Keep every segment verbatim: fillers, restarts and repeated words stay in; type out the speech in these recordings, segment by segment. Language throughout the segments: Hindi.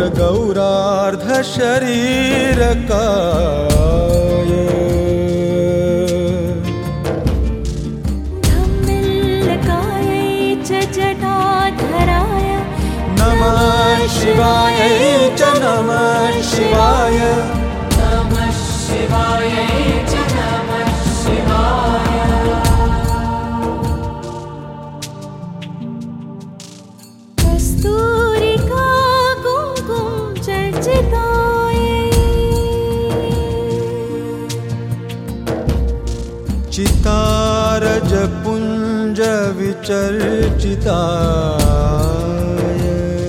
गौरार्धशरीरकाय धम्मिल्लकायै च जटाधराय नमः शिवाय च नमः शिवाय नमः शिवाय च नमः शिवाय कस्तूरिका कुङ्कुम चर्चिताय चितारजपुञ्ज विचर्चिताय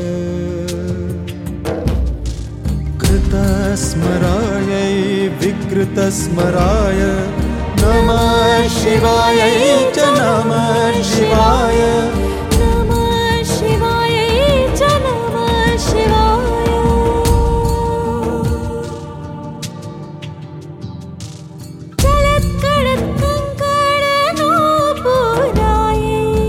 कृतस्मरायै विकृतस्मराय नमः शिवाय च नमः शिवाय नमः शिवाय च नमः शिवाय चलत्कडत्कङ्कणनूपुराय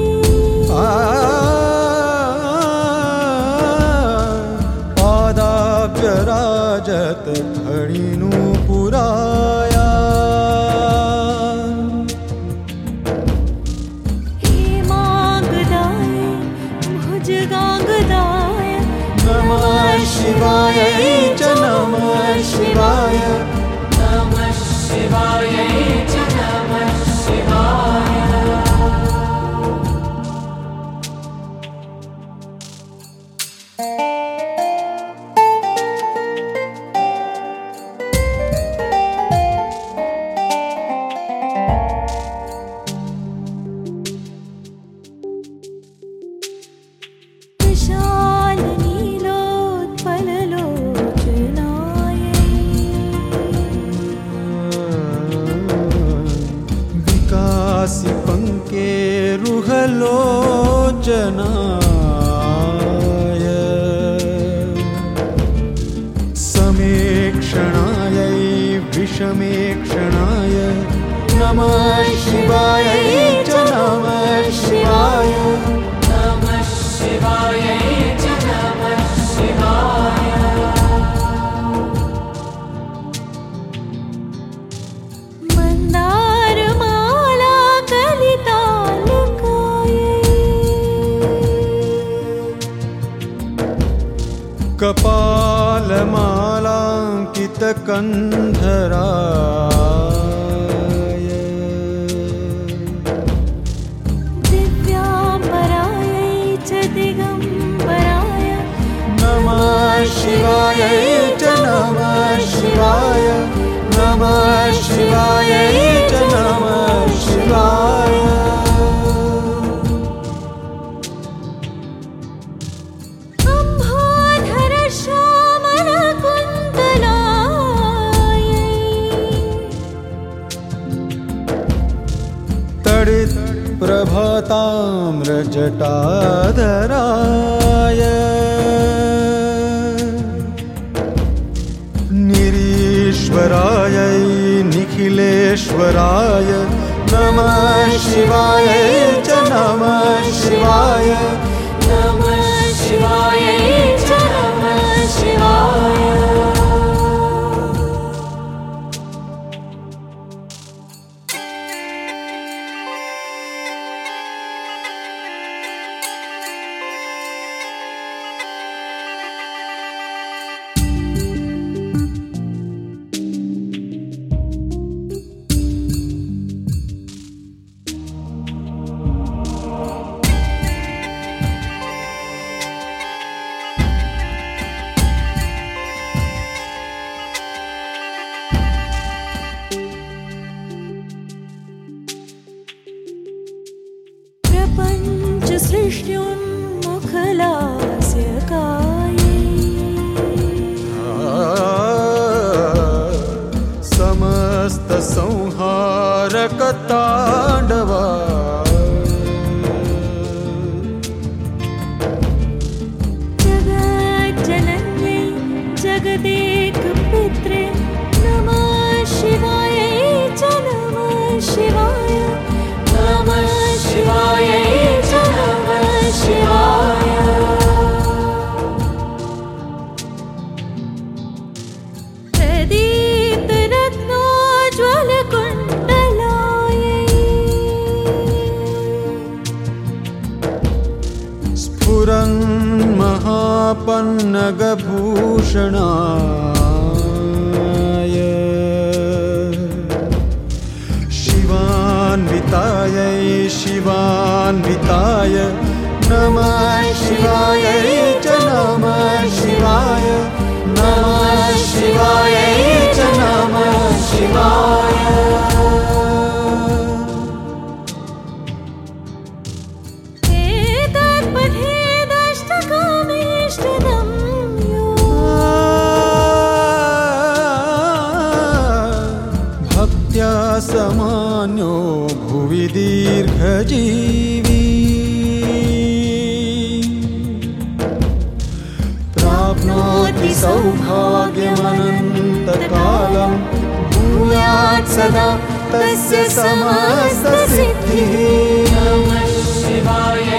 पादाभ्यराजत फणिनूपुराय हेमाङ्गदाय भुजगाङ्गदाय नमः शिवाय च नमः शिवाय नमः शिवाय च नमः शिवाय विशालनीलोत्पललोचनाय विकासि पङ्केरुहलोचनाय समेक्षणायै विषमेक्षणाय नमः शिवाय च नमः शिवाय नमः शिवाय च नमः शिवाय मन्दारमाला कलितालकाय कपालमालाङ्कितकन्धराय दिव्याम्बरायै च दिगम्बराय नमः शिवाय च नमः शिवाय नमः शिवाय च नमः शिवाय अम्भोधर श्यामलकुन्तलाय तडित् प्रभाताम्रजटाधराय निरीश्वराय निखिलेश्वराय नमः शिवाय च नमः शिवाय नमः शिवाय च नमः शिवाय प्रपञ्चसृष्ट्युन्मुखलास्य काये समस्तसंहारकताण्डवा जगज्जनन्यै जगदेकपित्रे नमः शिवाय च नमः शिवाय नमः शिवाय च नमः शिवाय पन्नगभूषणाय शिवान्वितायै शिवान्विताय नमः शिवायै च नमः शिवाय नमः शिवायै च नमः शिवाय भक्त्या समान्यो भुवि दीर्घजीवी प्राप्नोति सौभाग्यमनन्तकालं भूयात् सदा तस्य समस्तसिद्धिः नमः शिवाय